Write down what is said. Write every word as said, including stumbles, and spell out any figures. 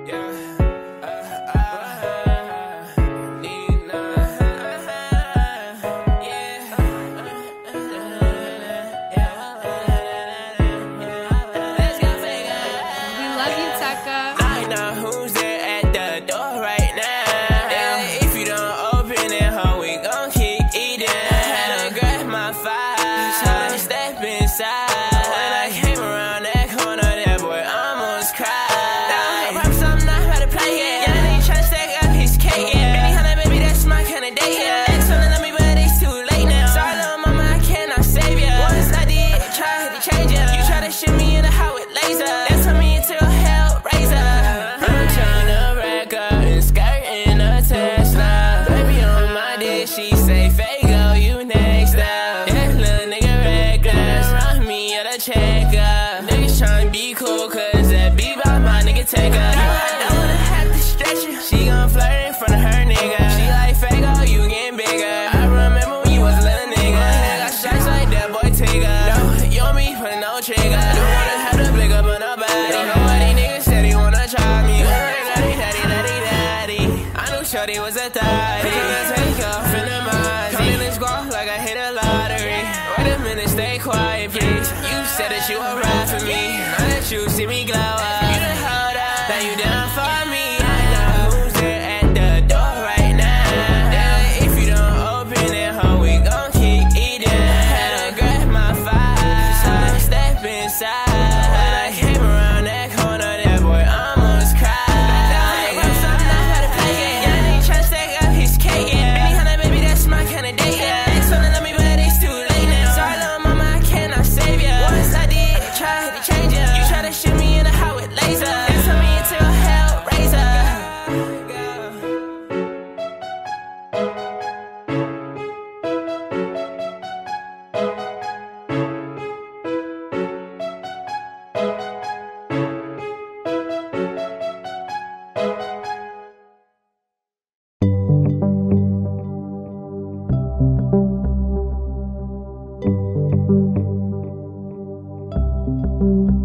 Take her. I don't wanna have to stretch her. She gon' flirt in front of her nigga. She like fake, oh, you getting bigger. I remember when you was a little nigga. Got shots like that boy Tigger. No, you don't be putting no trigger. Don't wanna have to blick up on nobody. Don't know why these niggas said he wanna try me. Daddy, daddy, daddy, daddy. I knew shorty was a thotty. Gonna take off in the mind. Come in and squawk like I hit a lottery. Wait a minute, stay quiet, please. You said that you would ride for me. Now that you see me glow up. Now you down for me. I know who's there at the door right now. Yeah, if you don't open it, ho, we gon' keep eating. Had to grab my fire, so I step inside. When I came around that corner, that boy almost cried. Like, I'm so not how to play it. Yeah, they tryna stack up his cake. Yeah, baby, honey, baby, that's my kinda date. Yeah, they tryna love me, but it's too late now. Sorry, little mama, I cannot save ya. Once I did, try to change ya. You try to shoot me in the heart with laser. Thank you.